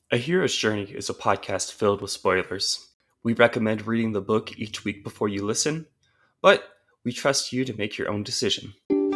A Hero's Journey is a podcast filled with spoilers. We recommend reading the book each week before you listen, but we trust you to make your own decision.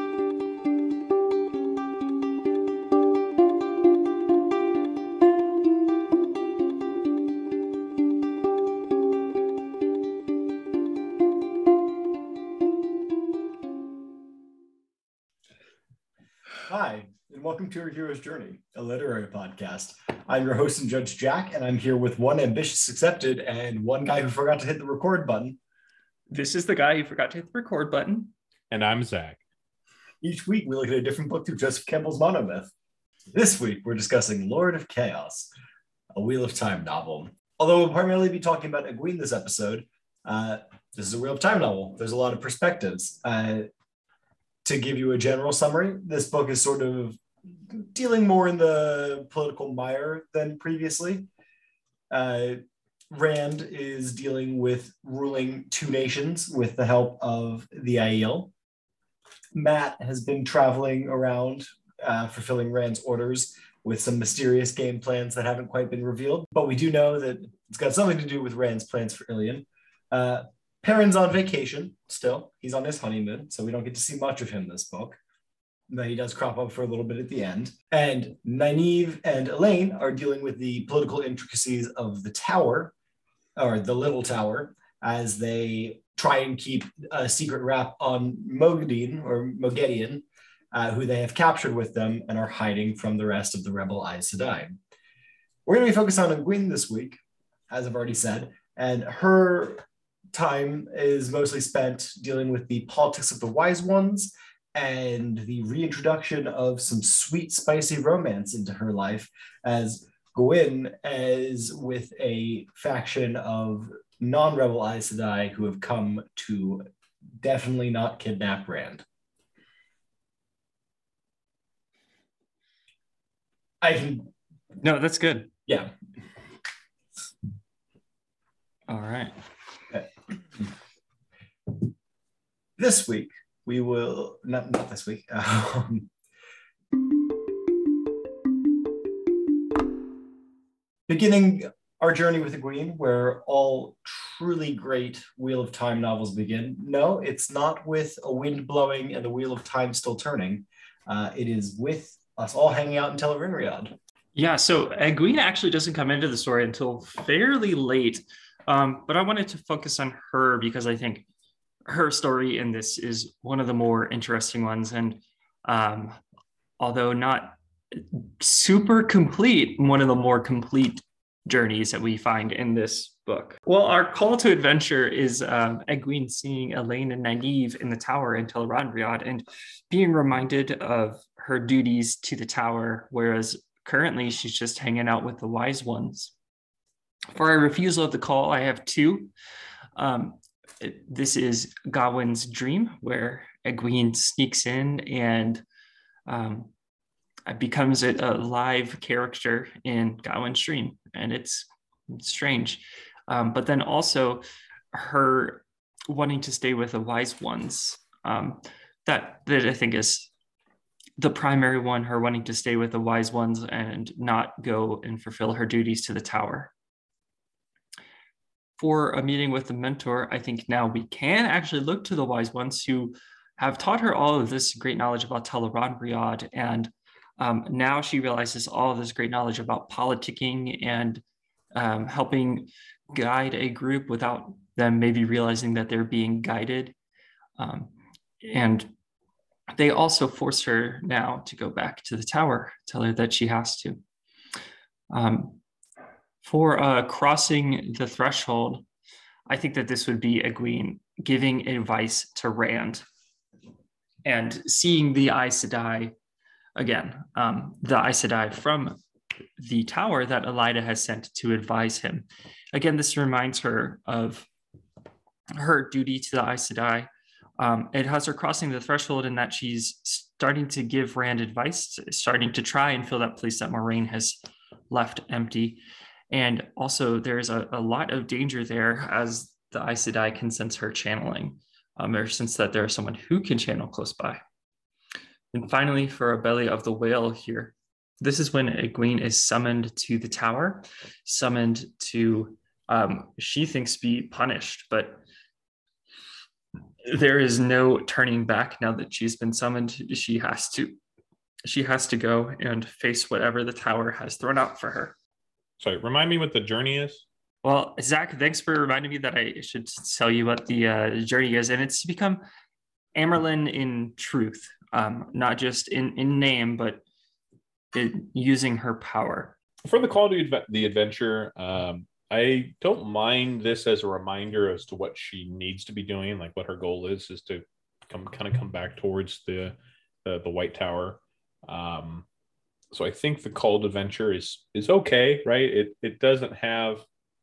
Hi, and welcome to Our Hero's Journey, a literary podcast. I'm your host and Judge Jack, and I'm here with one ambitious accepted and one guy who forgot to hit the record button. This is the guy who forgot to hit the record button. And I'm Zach. Each week, we look at a different book through Joseph Campbell's monomyth. This week, we're discussing Lord of Chaos, a Wheel of Time novel. Although we'll primarily be talking about Egwene this episode, this is a Wheel of Time novel. There's a lot of perspectives. To give you a general summary, this book is sort of dealing more in the political mire than previously. Rand is dealing with ruling two nations with the help of the Aiel. Mat has been traveling around, fulfilling Rand's orders with some mysterious game plans that haven't quite been revealed, but we do know that it's got something to do with Rand's plans for Ilion. Perrin's on vacation still. He's on his honeymoon, so we don't get to see much of him this book. But he does crop up for a little bit at the end. And Nynaeve and Elaine are dealing with the political intricacies of the tower, or the Little Tower, as they try and keep a secret wrap on Moghedien, who they have captured with them and are hiding from the rest of the rebel Aes Sedai. We're going to be focused on Egwene this week, as I've already said, and her time is mostly spent dealing with the politics of the wise ones and the reintroduction of some sweet, spicy romance into her life, as Gawyn is with a faction of non-rebel Aes Sedai who have come to definitely not kidnap Rand. No, that's good. Yeah. All right. This week, we will, not this week, beginning our journey with Egwene, where all truly great Wheel of Time novels begin. No, it's not with a wind blowing and the Wheel of Time still turning. It is with us all hanging out in Tel'aran'rhiod. Yeah, so Egwene actually doesn't come into the story until fairly late. But I wanted to focus on her because I think her story in this is one of the more interesting ones. And although not super complete, one of the more complete journeys that we find in this book. Well, our call to adventure is Egwene seeing Elaine and Nynaeve in the tower in Tel'aran'rhiod and being reminded of her duties to the tower, whereas currently she's just hanging out with the wise ones. For our refusal of the call, I have two. This is Gawyn's dream, where Egwene sneaks in and becomes a live character in Gawyn's dream, and it's strange. But then also her wanting to stay with the wise ones. That I think is the primary one, her wanting to stay with the wise ones and not go and fulfill her duties to the tower. For a meeting with the mentor, I think now we can actually look to the wise ones who have taught her all of this great knowledge about Tel'aran'rhiod, and now she realizes all of this great knowledge about politicking and helping guide a group without them maybe realizing that they're being guided. And they also force her now to go back to the tower, tell her that she has to. For crossing the threshold, I think that this would be Egwene giving advice to Rand and seeing the Aes Sedai again, the Aes Sedai from the tower that Elaida has sent to advise him. Again, this reminds her of her duty to the Aes Sedai. It has her crossing the threshold in that she's starting to give Rand advice, starting to try and fill that place that Moiraine has left empty. And also there's a lot of danger there as the Aes Sedai can sense her channeling, or sense that there's someone who can channel close by. And finally, for a belly of the whale here, This is when Egwene is summoned to the tower, summoned to, she thinks, be punished, but there is no turning back now that she's been summoned. She has to go and face whatever the tower has thrown out for her. Sorry, remind me what the journey is. Well, Zach, thanks for reminding me that I should tell you what the journey is, and it's to become Amyrlin in truth, not just in name, but using her power. For the Call to the Adventure, I don't mind this as a reminder as to what she needs to be doing, like what her goal is to come back towards the White Tower. So I think the Call to Adventure is okay, right? It doesn't have,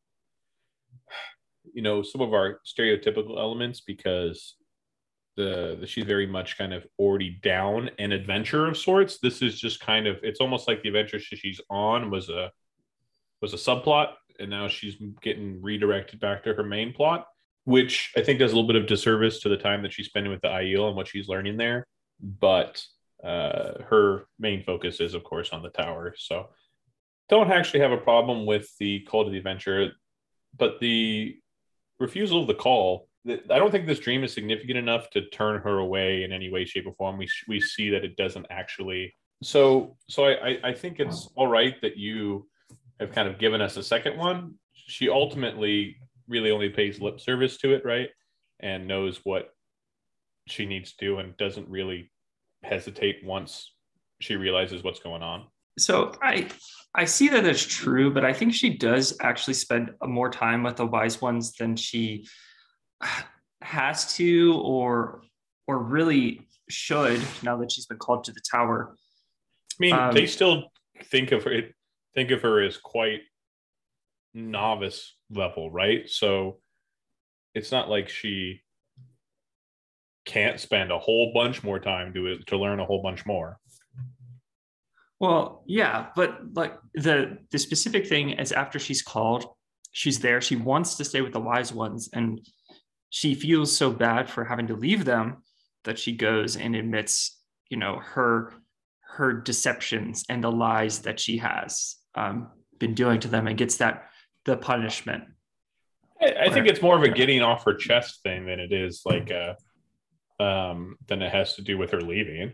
some of our stereotypical elements, because she's very much kind of already down an adventure of sorts. This is just kind of, it's almost like the adventure she's on was a subplot, and now she's getting redirected back to her main plot, which I think does a little bit of disservice to the time that she's spending with the Aiel and what she's learning there. But her main focus is, of course, on the tower. So don't actually have a problem with the Call to the Adventure, but the refusal of the call, I don't think this dream is significant enough to turn her away in any way, shape, or form. We see that it doesn't actually. So I think it's all right that you have kind of given us a second one. She ultimately really only pays lip service to it, right? And knows what she needs to do and doesn't really hesitate once she realizes what's going on. So I see that as true, but I think she does actually spend more time with the wise ones than she has to or really should, now that she's been called to the tower. I mean, they still think of her as quite novice level, right? So it's not like she can't spend a whole bunch more time to learn a whole bunch more. Well, yeah, but like the specific thing is, after she's called, she's there. She wants to stay with the wise ones, and she feels so bad for having to leave them that she goes and admits, her deceptions and the lies that she has been doing to them, and gets the punishment. I think it's more of a getting off her chest thing than it is like than it has to do with her leaving.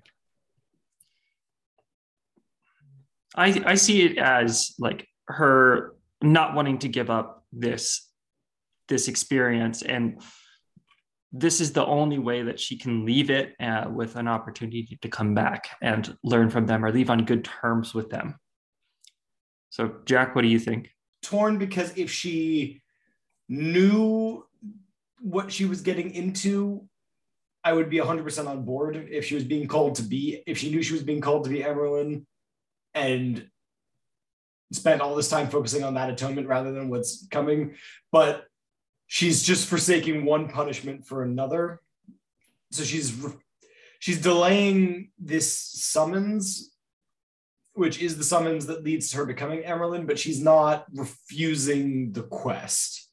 I see it as like her not wanting to give up this experience, and this is the only way that she can leave it with an opportunity to come back and learn from them, or leave on good terms with them. So, Jack, what do you think? Torn, because if she knew what she was getting into, I would be 100% on board. If she knew she was being called to be Amyrlin, and spent all this time focusing on that atonement rather than what's coming. But she's just forsaking one punishment for another. So she's delaying this summons, which is the summons that leads to her becoming Amyrlin, but she's not refusing the quest.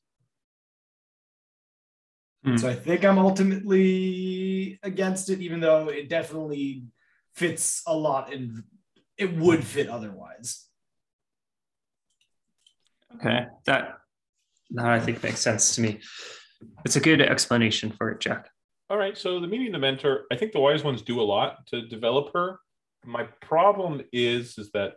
So I think I'm ultimately against it, even though it definitely fits a lot, and it would fit otherwise. Okay, that I think makes sense to me. It's a good explanation for it, Jack. All right, so the meeting the mentor, I think the wise ones do a lot to develop her. My problem is that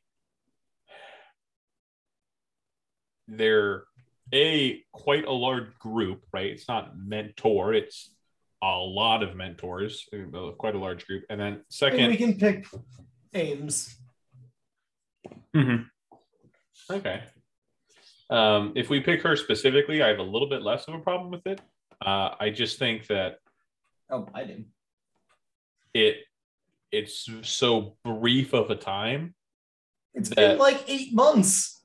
they're quite a large group, right? It's not mentor, it's a lot of mentors, quite a large group. And then second, we can pick aims. Mm-hmm. Okay. If we pick her specifically, I have a little bit less of a problem with it. I just think that I do. It's so brief of a time. It's been like 8 months.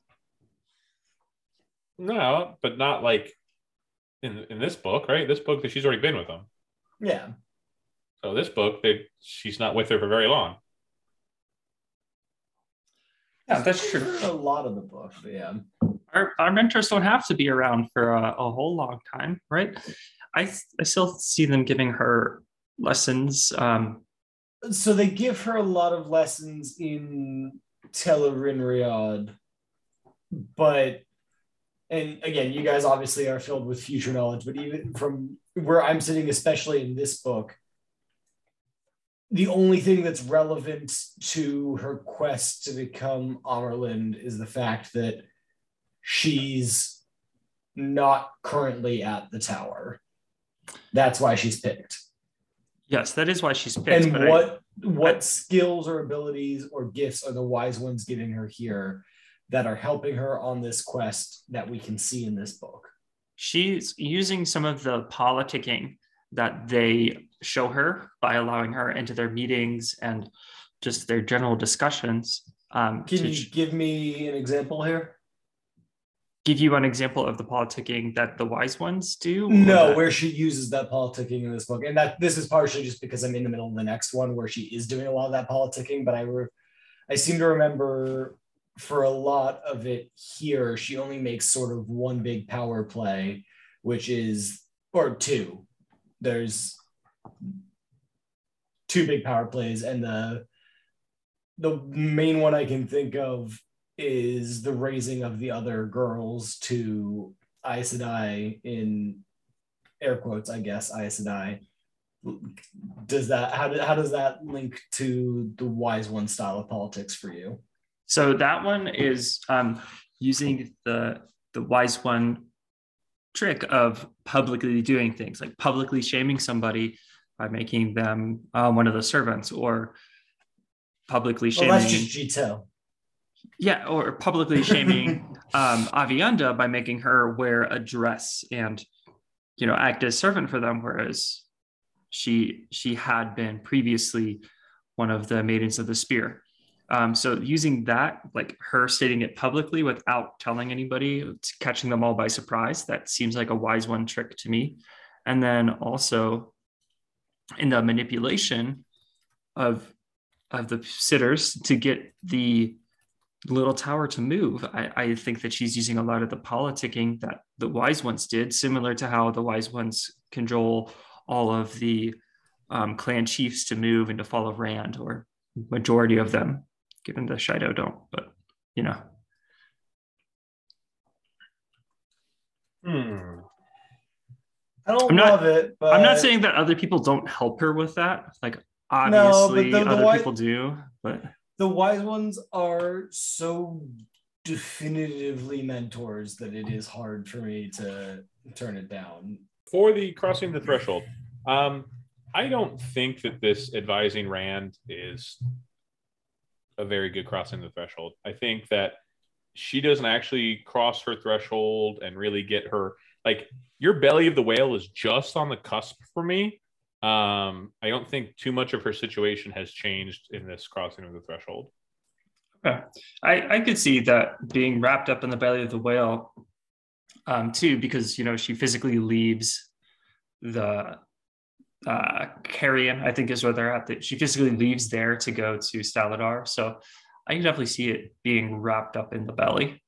No, but not like in this book, right? This book that she's already been with them. Yeah. So this book, she's not with her for very long. Yeah, that's true. A lot of the book, but yeah. Our mentors don't have to be around for a whole long time, right? I still see them giving her lessons. So they give her a lot of lessons in Tel'arin'rhiod, but, and again, you guys obviously are filled with future knowledge, but even from where I'm sitting, especially in this book, the only thing that's relevant to her quest to become Amerlin is the fact that she's not currently at the tower. That's why she's picked. Yes, that is why she's picked. And but what skills or abilities or gifts are the wise ones giving her here that are helping her on this quest that we can see in this book? She's using some of the politicking that they show her by allowing her into their meetings and just their general discussions. Can you give me an example here? Give you an example of the politicking that the wise ones do? No, where she uses that politicking in this book. And that this is partially just because I'm in the middle of the next one where she is doing a lot of that politicking, but I seem to remember for a lot of it here, she only makes sort of one big power play, which is, or two. There's two big power plays, and the main one I can think of is the raising of the other girls to Aes Sedai, in air quotes, I guess, Aes Sedai. How does that link to the wise one style of politics for you? So that one is using the wise one trick of publicly doing things, like publicly shaming somebody by making them one of the servants, or publicly shaming. Well, that's just Jito. Yeah, or publicly shaming Avienda by making her wear a dress and, act as servant for them, whereas she had been previously one of the maidens of the spear. So using that, like her stating it publicly without telling anybody, catching them all by surprise, that seems like a wise one trick to me. And then also in the manipulation of the sitters to get the little tower to move, I think that she's using a lot of the politicking that the wise ones did, similar to how the wise ones control all of the clan chiefs to move and to follow Rand, or majority of them, given the Shido don't, but I don't love it, but I'm not saying that other people don't help her with that. Like, obviously, no, but other people do, but the wise ones are so definitively mentors that it is hard for me to turn it down. For the crossing the threshold, I don't think that this advising Rand is a very good crossing the threshold. I think that she doesn't actually cross her threshold and really get her, like, your belly of the whale is just on the cusp for me. I don't think too much of her situation has changed in this crossing of the threshold. Okay. I could see that being wrapped up in the belly of the whale too, because she physically leaves the Carrion, I think is where they're at. She physically leaves there to go to Staladar. So I can definitely see it being wrapped up in the belly.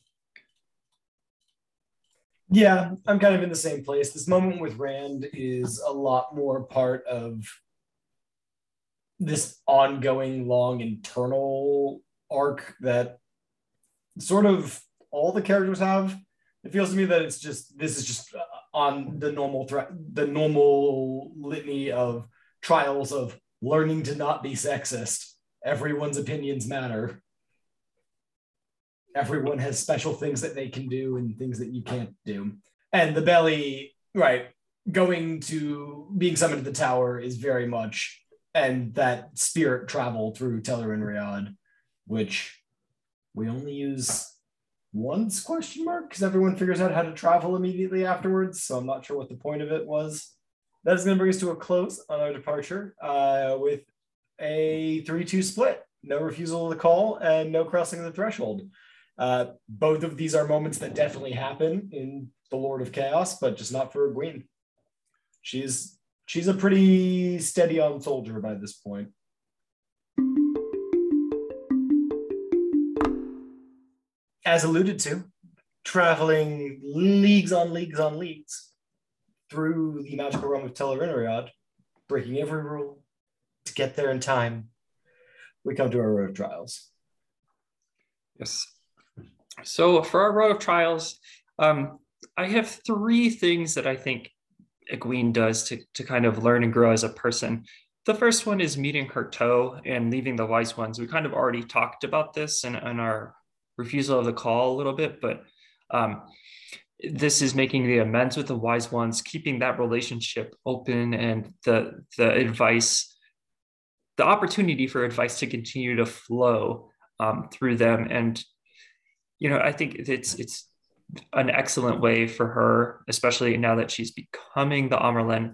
Yeah, I'm kind of in the same place. This moment with Rand is a lot more part of this ongoing long internal arc that sort of all the characters have. It feels to me that this is just on the normal litany of trials of learning to not be sexist. Everyone's opinions matter. Everyone has special things that they can do and things that you can't do. And the belly, right, going to being summoned to the tower is very much, and that spirit travel through Tel'arin'rhiod, which we only use once, question mark, because everyone figures out how to travel immediately afterwards. So I'm not sure what the point of it was. That is going to bring us to a close on our departure with a 3-2 split. No refusal of the call and no crossing the threshold. Both of these are moments that definitely happen in The Lord of Chaos, but just not for Egwene. She's a pretty steady-on soldier by this point. As alluded to, traveling leagues on leagues on leagues through the magical realm of Tel'arin'rhiod, breaking every rule to get there in time, we come to our road trials. Yes. So for our road of trials, I have three things that I think Egwene does to kind of learn and grow as a person. The first one is meeting her toe and leaving the wise ones. We kind of already talked about this in our refusal of the call a little bit, but this is making the amends with the wise ones, keeping that relationship open, and the advice, the opportunity for advice to continue to flow through them. And I think it's an excellent way for her, especially now that she's becoming the Amyrlin,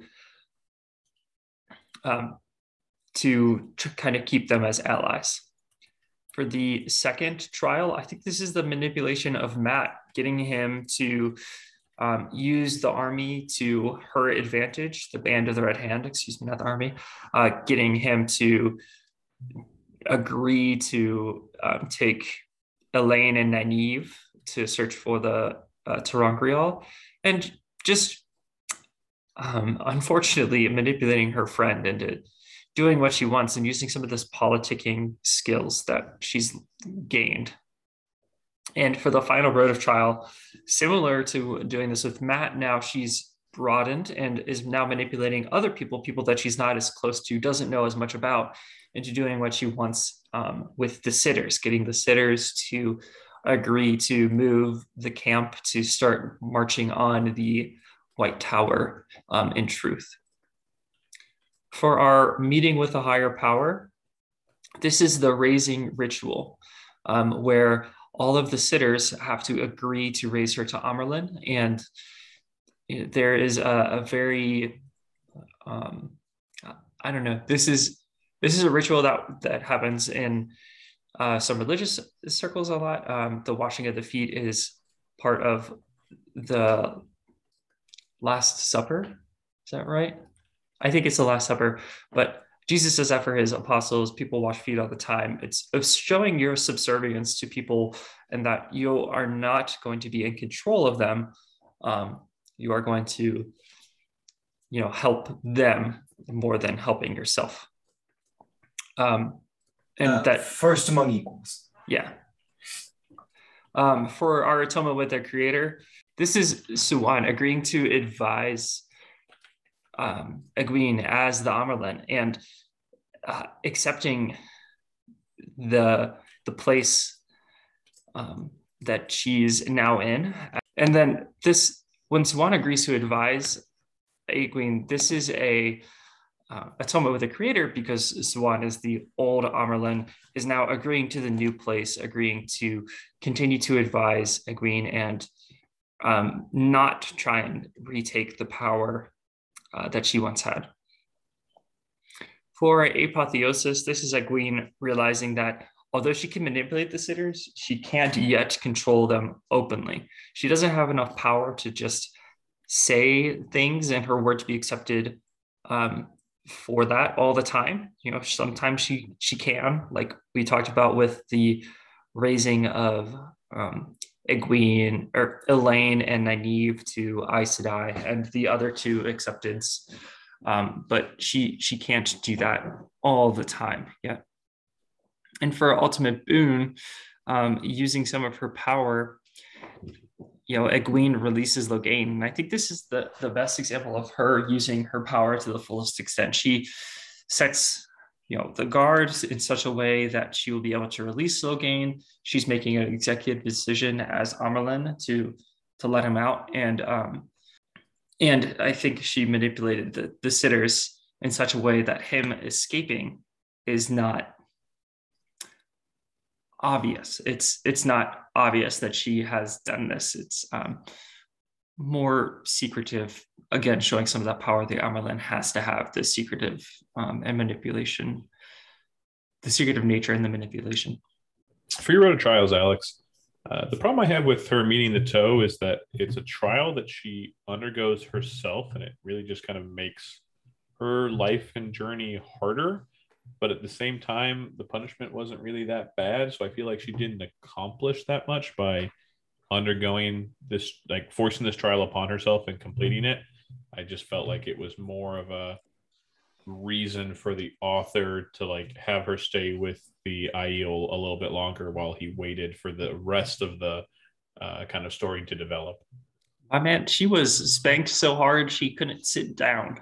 to kind of keep them as allies. For the second trial, I think this is the manipulation of Mat, getting him to use the army to her advantage, the Band of the Red Hand, excuse me, not the army, getting him to agree to take Elaine and Nynaeve to search for the ter'angreal, and just unfortunately manipulating her friend into doing what she wants and using some of this politicking skills that she's gained. And for the final road of trial, similar to doing this with Mat, now she's broadened and is now manipulating other people that she's not as close to, doesn't know as much about, into doing what she wants with the sitters, getting the sitters to agree to move the camp to start marching on the White Tower in truth. For our meeting with a higher power, this is the raising ritual, where all of the sitters have to agree to raise her to Amyrlin. And there is a very, I don't know, this is a ritual that happens in some religious circles a lot. The washing of the feet is part of the Last Supper. Is that right? I think it's the Last Supper, but Jesus does that for his apostles. People wash feet all the time. It's showing your subservience to people and that you are not going to be in control of them. You are going to, help them more than helping yourself. And that first among equals. Yeah. For our atonement with their creator, this is Siuan agreeing to advise Egwene as the Amyrlin and accepting the place that she's now in. And then when Siuan agrees to advise Egwene, this is a atonement with the creator, because Siuan is the old Amyrlin, is now agreeing to the new place, agreeing to continue to advise Egwene and not try and retake the power that she once had. For apotheosis, this is Egwene realizing that although she can manipulate the sitters, she can't yet control them openly. She doesn't have enough power to just say things and her word to be accepted for that all the time. Sometimes she can, like we talked about with the raising of Egwene or Elaine and Nynaeve to Aes Sedai and the other two acceptance. But she can't do that all the time yet. And for ultimate boon, using some of her power, Egwene releases Logain. And I think this is the best example of her using her power to the fullest extent. She sets the guards in such a way that she will be able to release Logain. She's making an executive decision as Amyrlin to let him out. And I think she manipulated the sitters in such a way that him escaping is not obvious. It's not obvious that she has done this. It's more secretive, again, showing some of that power the Amyrlin has to have, the secretive and manipulation, the secretive nature and the manipulation. For your road of trials, Alex, the problem I have with her meeting the toe is that it's a trial that she undergoes herself, and it really just kind of makes her life and journey harder. But at the same time, the punishment wasn't really that bad. So I feel like she didn't accomplish that much by undergoing this, like forcing this trial upon herself and completing it. I just felt like it was more of a reason for the author to like have her stay with the Aiel a little bit longer while he waited for the rest of the kind of story to develop. I mean, she was spanked so hard she couldn't sit down.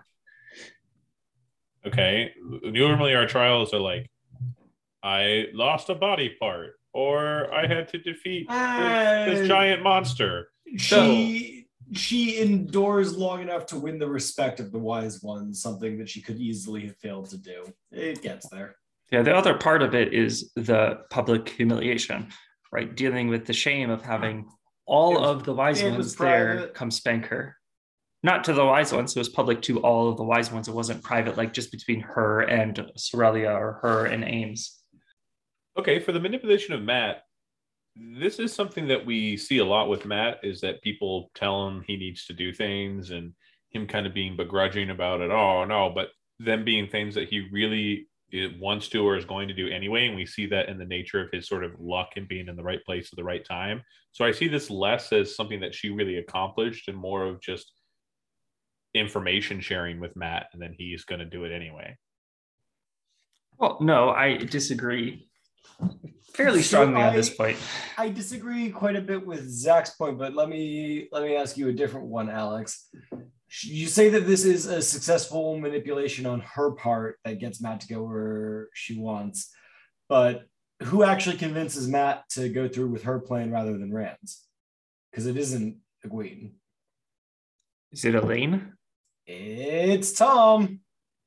Okay. Normally our trials are like, I lost a body part, or I had to defeat this giant monster. She endures long enough to win the respect of the wise ones, something that she could easily have failed to do. It gets there. Yeah, the other part of it is the public humiliation, right? Dealing with the shame of having all of the wise ones there come spank her. Not to the wise ones, it was public to all of the wise ones. It wasn't private, like just between her and Sorelia or her and Ames. Okay, for the manipulation of Mat, this is something that we see a lot with Mat, is that people tell him he needs to do things and him kind of being begrudging about it. Oh, no, but them being things that he really wants to or is going to do anyway. And we see that in the nature of his sort of luck and being in the right place at the right time. So I see this less as something that she really accomplished and more of just information sharing with Mat, and then he's going to do it anyway. Well, no, I disagree fairly strongly on this point. I disagree quite a bit with Zach's point, but let me ask you a different one, Alex. You say that this is a successful manipulation on her part that gets Mat to go where she wants, but who actually convinces Mat to go through with her plan rather than Rand's? Because it isn't Egwene. Is it Elaine? It's Tom.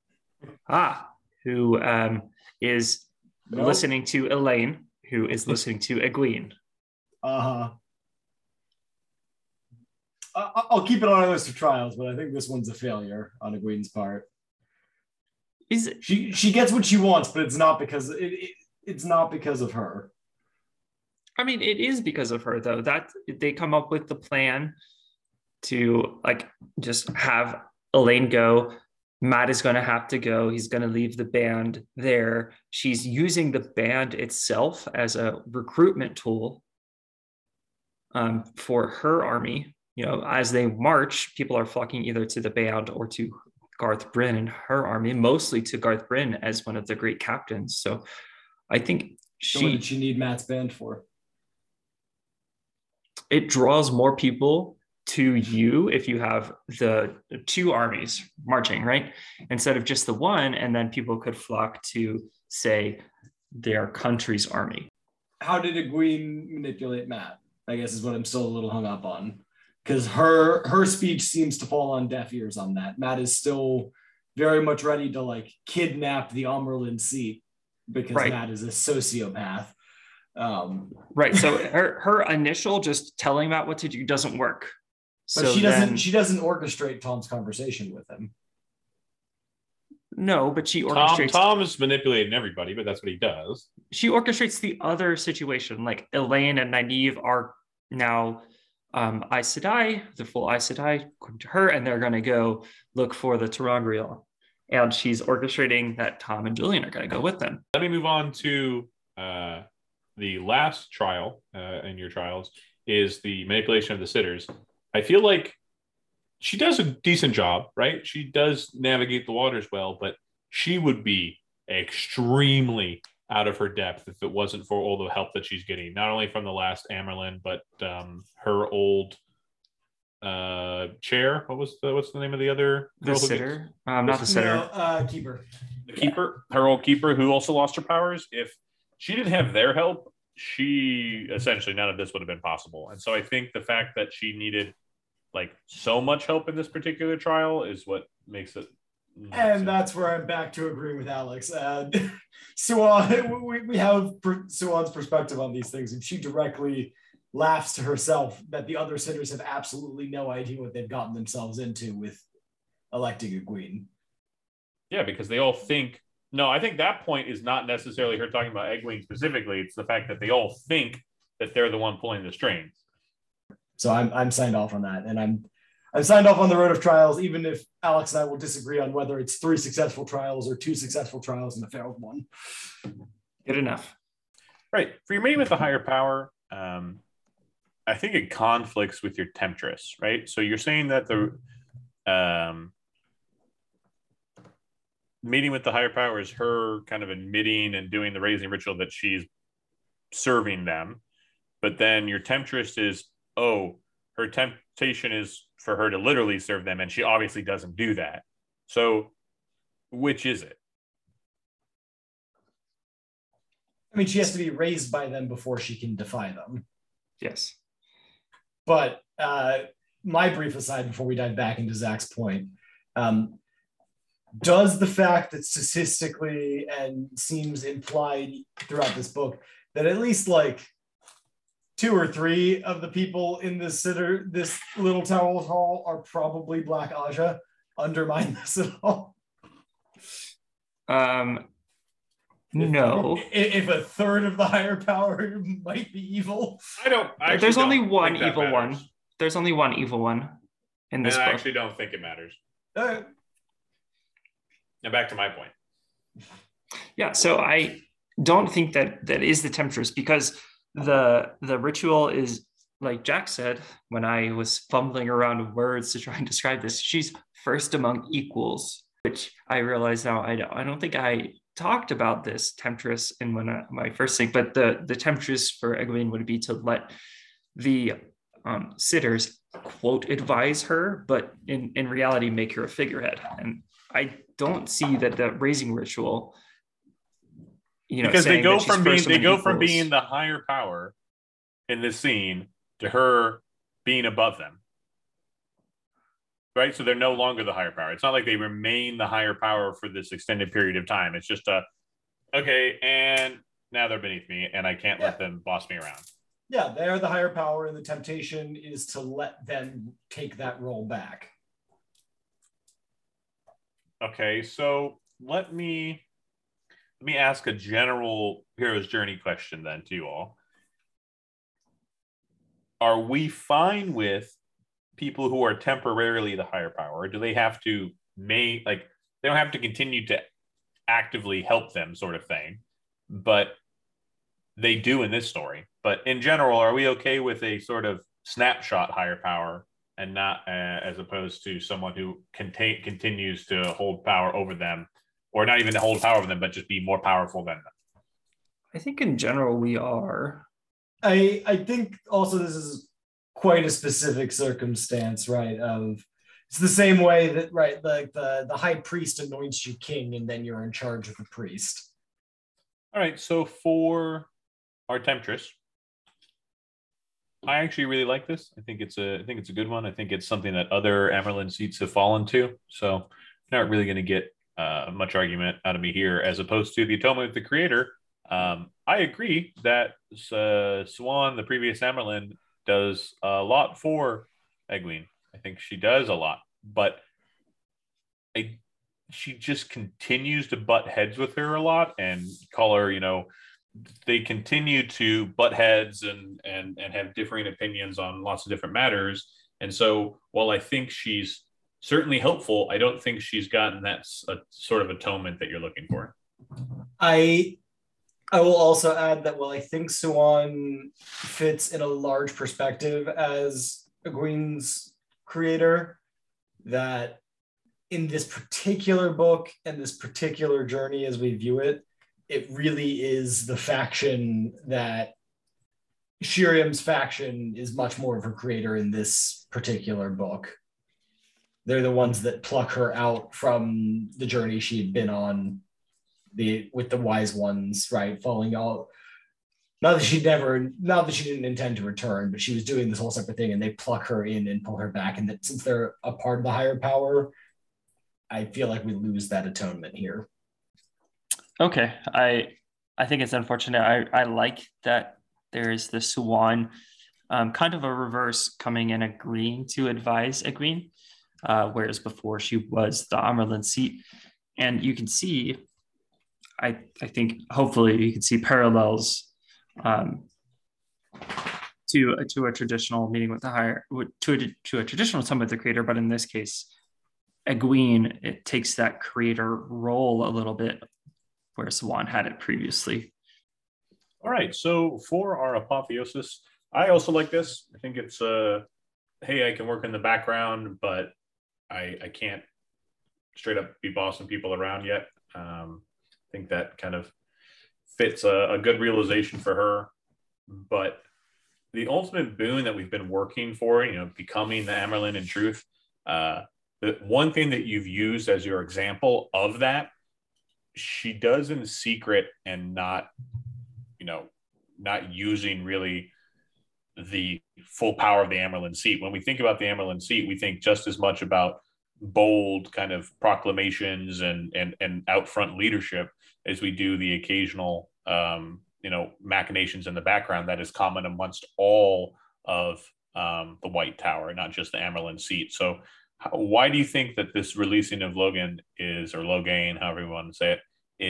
Who is listening to Elaine, who is listening to Egwene. I'll keep it on our list of trials, but I think this one's a failure on Egwene's part. Is it? She gets what she wants, but it's not because it's not because of her. I mean, it is because of her, though. That they come up with the plan to like just have Elaine go. Mat is going to have to go. He's going to leave the band there. She's using the band itself as a recruitment tool for her army. You know, as they march, people are flocking either to the band or to Garth Bryn and her army, mostly to Garth Bryn as one of the great captains. So I think So what did she need Mat's band for? It draws more people to you if you have the two armies marching, right? Instead of just the one, and then people could flock to, say, their country's army. How did Egwene manipulate Mat? I guess is what I'm still a little hung up on. Because her speech seems to fall on deaf ears on that. Mat is still very much ready to like kidnap the Amyrlin seat because Mat is a sociopath. Right. So her initial just telling Mat what to do doesn't work. But so she doesn't orchestrate Tom's conversation with him. No, but she orchestrates. Tom is manipulating everybody, but that's what he does. She orchestrates the other situation. Like Elaine and Nynaeve are now Aes Sedai, the full Aes Sedai, according to her, and they're going to go look for the ter'angreal. And she's orchestrating that Tom and Julian are going to go with them. Let me move on to the last trial in your trials is the manipulation of the sitters. I feel like she does a decent job, right? She does navigate the waters well, but she would be extremely out of her depth if it wasn't for all the help that she's getting, not only from the last Amyrlin, but her old chair. What's the name of the other girl? The sitter? Not the sitter. No, keeper. The keeper, her old keeper, who also lost her powers. If she didn't have their help, she essentially none of this would have been possible. And so I think the fact that she needed like so much help in this particular trial is what makes it. And that's where I'm back to agreeing with Alex. Siuan, we have Siuan's perspective on these things, and she directly laughs to herself that the other sitters have absolutely no idea what they've gotten themselves into with electing Egwene. Yeah, because they all think. No, I think that point is not necessarily her talking about Egwene specifically. It's the fact that they all think that they're the one pulling the strings. So I'm signed off on that, and I'm signed off on the road of trials, even if Alex and I will disagree on whether it's 3 successful trials or 2 successful trials and a failed one. Good enough. Right. For your meeting with the higher power, I think it conflicts with your temptress, right? So you're saying that meeting with the higher power is her kind of admitting and doing the raising ritual that she's serving them. But then your temptress is, oh, her temptation is for her to literally serve them, and she obviously doesn't do that. So which is it? I mean, she has to be raised by them before she can defy them. Yes. But my brief aside before we dive back into Zach's point, does the fact that statistically and seems implied throughout this book that at least like 2 or 3 of the people in this little town hall are probably Black Aja undermine this at all? No. If a third of the higher power might be evil, There's only one evil one. There's only one evil one in this book. I actually don't think it matters. Now back to my point. Yeah, so I don't think that is the temptress, because the ritual is, like Jack said when I was fumbling around with words to try and describe this, she's first among equals, which I realize now I don't think I talked about this temptress in my first thing, but the temptress for Egwene would be to let the sitters quote advise her, but in reality make her a figurehead. And I don't see that the raising ritual, because they go from being the higher power in this scene to her being above them, right? So they're no longer the higher power. It's not like they remain the higher power for this extended period of time. It's just okay, and now they're beneath me, and I can't let them boss me around. Yeah, they're the higher power, and the temptation is to let them take that role back. Okay, so let me ask a general hero's journey question then to you all. Are we fine with people who are temporarily the higher power? Or do they have to they don't have to continue to actively help them, sort of thing, but they do in this story? But in general, are we okay with a sort of snapshot higher power and not as opposed to someone who continues to hold power over them, or not even to hold power over them, but just be more powerful than them? I think in general we are. I think also this is quite a specific circumstance, right? It's the same way that, right, like the high priest anoints you king, and then you're in charge of the priest. All right, so for our temptress, I actually really like this. I think it's a good one. I think it's something that other Amyrlin seats have fallen to. So not really going to get much argument out of me here, as opposed to the Atonement of the Creator. I agree that Siuan, the previous Amyrlin, does a lot for Egwene. I think she does a lot, but she just continues to butt heads with her a lot and call her, they continue to butt heads and have differing opinions on lots of different matters. And so while I think she's certainly helpful, I don't think she's gotten that sort of atonement that you're looking for. I will also add that while I think Siuan fits in a large perspective as Egwene's creator, that in this particular book and this particular journey as we view it, it really is the faction that Shiriam's faction is much more of her creator in this particular book. They're the ones that pluck her out from the journey she had been on with the wise ones, right? Falling out. Not that she didn't intend to return, but she was doing this whole separate thing, and they pluck her in and pull her back. And that since they're a part of the higher power, I feel like we lose that atonement here. Okay, I think it's unfortunate. I like that there's the Siuan, kind of a reverse, coming and agreeing to advise Egwene, whereas before she was the Amyrlin seat. And you can see, I think hopefully you can see parallels to a traditional meeting with the higher, to a traditional Atonement of the Creator, but in this case, Egwene, it takes that creator role a little bit, where Siuan had it previously. All right, so for our apotheosis, I also like this. I think it's hey, I can work in the background, but I can't straight up be bossing people around yet. I think that kind of fits a good realization for her. But the ultimate boon that we've been working for, becoming the Amyrlin in truth, the one thing that you've used as your example of that, she does in secret and not using really the full power of the Amyrlin seat. When we think about the Amyrlin seat, we think just as much about bold kind of proclamations and out front leadership as we do the occasional machinations in the background that is common amongst all of the White Tower, not just the Amyrlin seat. So why do you think that this releasing of Logan or Logain, however you want to say it,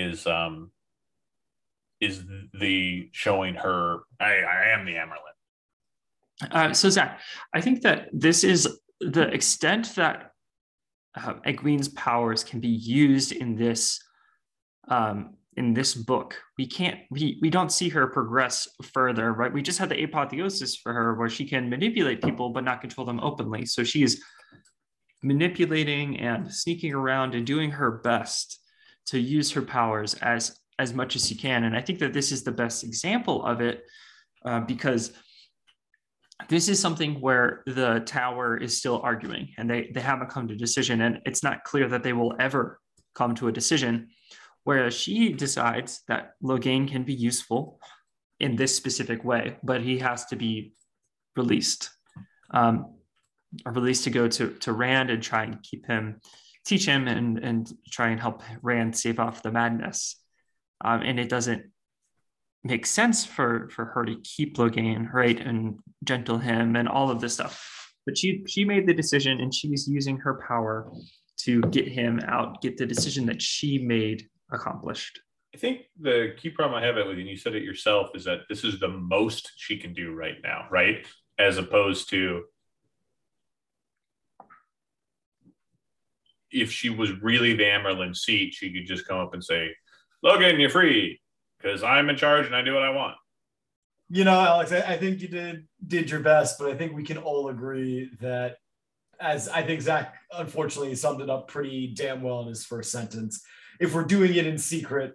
is the showing her, I am the Amyrlin? So Zach, I think that this is the extent that Egwene's powers can be used in this book. We don't see her progress further, right? We just had the apotheosis for her where she can manipulate people but not control them openly. So she is manipulating and sneaking around and doing her best to use her powers as much as she can. And I think that this is the best example of it because this is something where the tower is still arguing and they haven't come to a decision, and it's not clear that they will ever come to a decision, whereas she decides that Logain can be useful in this specific way, but he has to be released. Released to go to Rand and try and teach him and try and help Rand save off the madness. And it doesn't make sense for her to keep Logain, right, and gentle him and all of this stuff. But she made the decision, and she's using her power to get him out, get the decision that she made accomplished. I think the key problem I have with it, and you said it yourself, is that this is the most she can do right now, right? As opposed to if she was really the Amyrlin seat, she could just come up and say, Logan, you're free because I'm in charge and I do what I want. Alex, I think you did your best, but I think we can all agree that, as I think Zach unfortunately summed it up pretty damn well in his first sentence, if we're doing it in secret,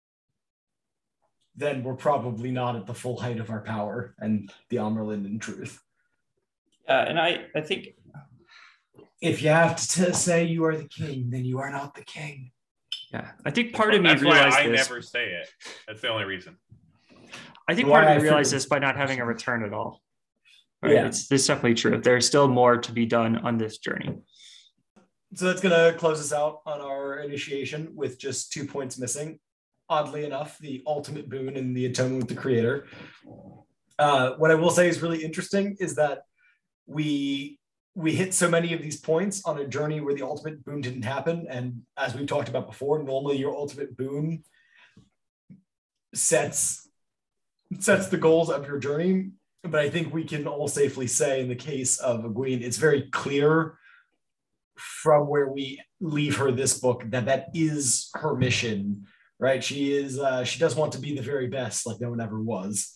then we're probably not at the full height of our power and the Amyrlin in truth. And I think if you have to say you are the king, then you are not the king. Yeah, I think part of me realized realized I this. never say it. That's the only reason. I think part of me realized this by not having a return at all. Right? Yeah. It's definitely true. There's still more to be done on this journey. So that's going to close us out on our initiation with just 2 points missing. Oddly enough, the ultimate boon and the atonement with the creator. What I will say is really interesting is that we hit so many of these points on a journey where the ultimate boon didn't happen. And as we've talked about before, normally your ultimate boon sets the goals of your journey. But I think we can all safely say in the case of Egwene, it's very clear from where we leave her this book that is her mission, right? She does want to be the very best, like no one ever was.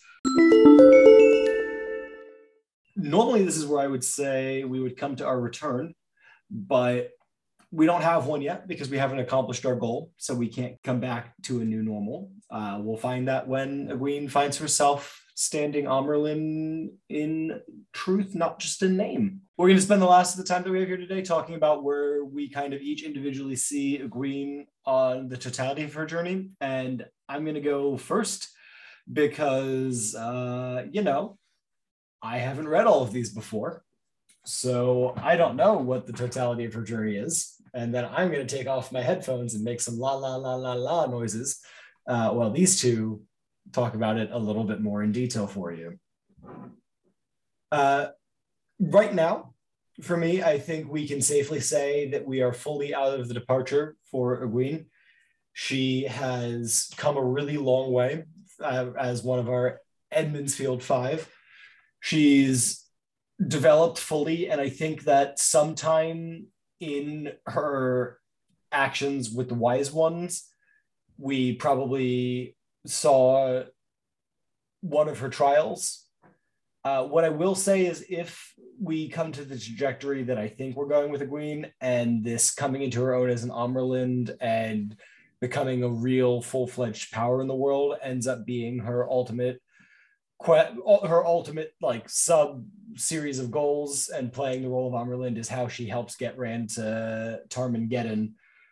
Normally, this is where I would say we would come to our return, but we don't have one yet because we haven't accomplished our goal, so we can't come back to a new normal. We'll find that when Egwene finds herself standing Amyrlin in truth, not just in name. We're going to spend the last of the time that we have here today talking about where we kind of each individually see Egwene on the totality of her journey, and I'm going to go first because, I haven't read all of these before, so I don't know what the totality of her journey is. And then I'm going to take off my headphones and make some la la la la la noises while these two talk about it a little bit more in detail for you. Right now, for me, I think we can safely say that we are fully out of the departure for Egwene. She has come a really long way as one of our Edmondsfield Five. She's developed fully, and I think that sometime in her actions with the Wise Ones, we probably saw one of her trials. What I will say is if we come to the trajectory that I think we're going with Egwene, and this coming into her own as an Amyrlind and becoming a real full-fledged power in the world ends up being her ultimate like sub series of goals, and playing the role of Amyrlind is how she helps get Rand to Tarmangeddon.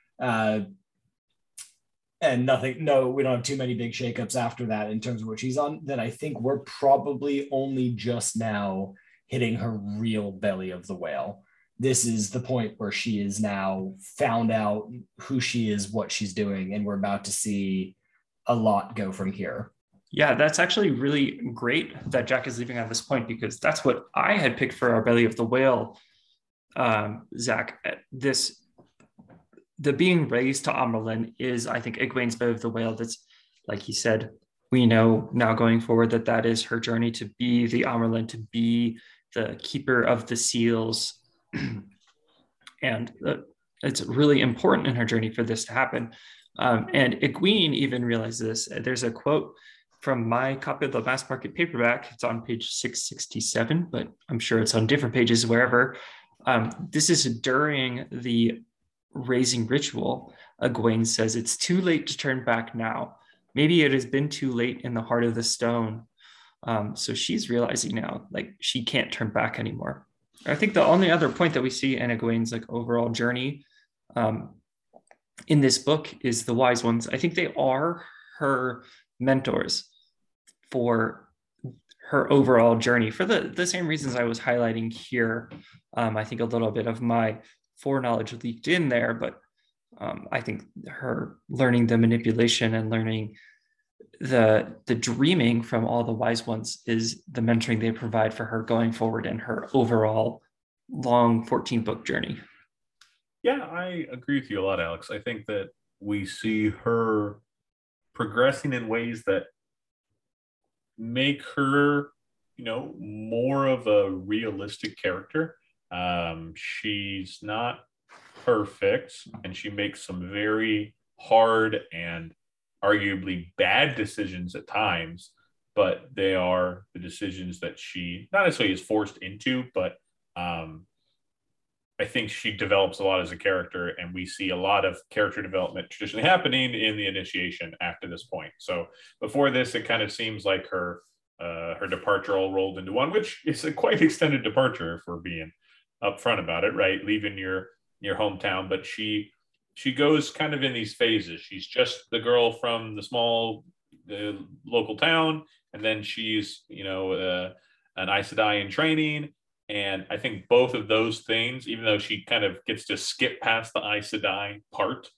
And we don't have too many big shakeups after that in terms of what she's on, then I think we're probably only just now hitting her real belly of the whale. This is the point where she is now found out who she is, what she's doing, and we're about to see a lot go from here. Yeah, that's actually really great that Jack is leaving at this point, because that's what I had picked for our belly of the whale, Zach. The being raised to Amyrlin is, I think, Egwene's belly of the whale. That's, like he said, we know now going forward that is her journey to be the Amyrlin, to be the keeper of the seals. And it's really important in her journey for this to happen. And Egwene even realized this. There's a quote from my copy of the Mass Market paperback. It's on page 667, but I'm sure it's on different pages wherever. This is during the raising ritual. Egwene says, "It's too late to turn back now. Maybe it has been too late in the heart of the stone." So she's realizing now, like, she can't turn back anymore. I think the only other point that we see in Egwene's like overall journey in this book is the Wise Ones. I think they are her mentors for her overall journey for the same reasons I was highlighting here. I think a little bit of my foreknowledge leaked in there, but I think her learning the manipulation and learning the dreaming from all the Wise Ones is the mentoring they provide for her going forward in her overall long 14-book journey. Yeah, I agree with you a lot, Alex. I think that we see her progressing in ways that make her, more of a realistic character. She's not perfect, and she makes some very hard and arguably bad decisions at times, but they are the decisions that she not necessarily is forced into, but I think she develops a lot as a character, and we see a lot of character development traditionally happening in the initiation after this point. So before this, it kind of seems like her departure all rolled into one, which is a quite extended departure if we're being upfront about it, right? Leaving your hometown, but she goes kind of in these phases. She's just the girl from the local town, and then she's an Aes Sedai in training. And I think both of those things, even though she kind of gets to skip past the Aes Sedai part,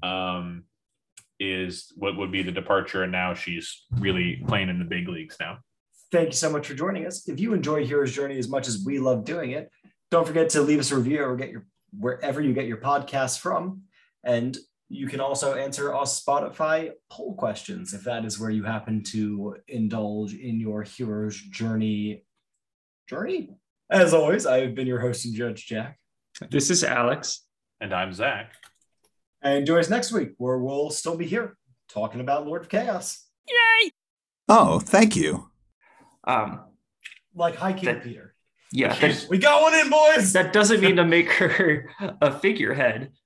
is what would be the departure. And now she's really playing in the big leagues now. Thank you so much for joining us. If you enjoy Hero's Journey as much as we love doing it, don't forget to leave us a review or wherever you get your podcasts from. And you can also answer our Spotify poll questions if that is where you happen to indulge in your Hero's Journey. As always, I have been your host and judge, Jack. This is Alex. And I'm Zach. And join us next week, where we'll still be here talking about Lord of Chaos. Yay! Oh, thank you. Like High King Peter. Yeah. We got one in, boys! That doesn't mean to make her a figurehead.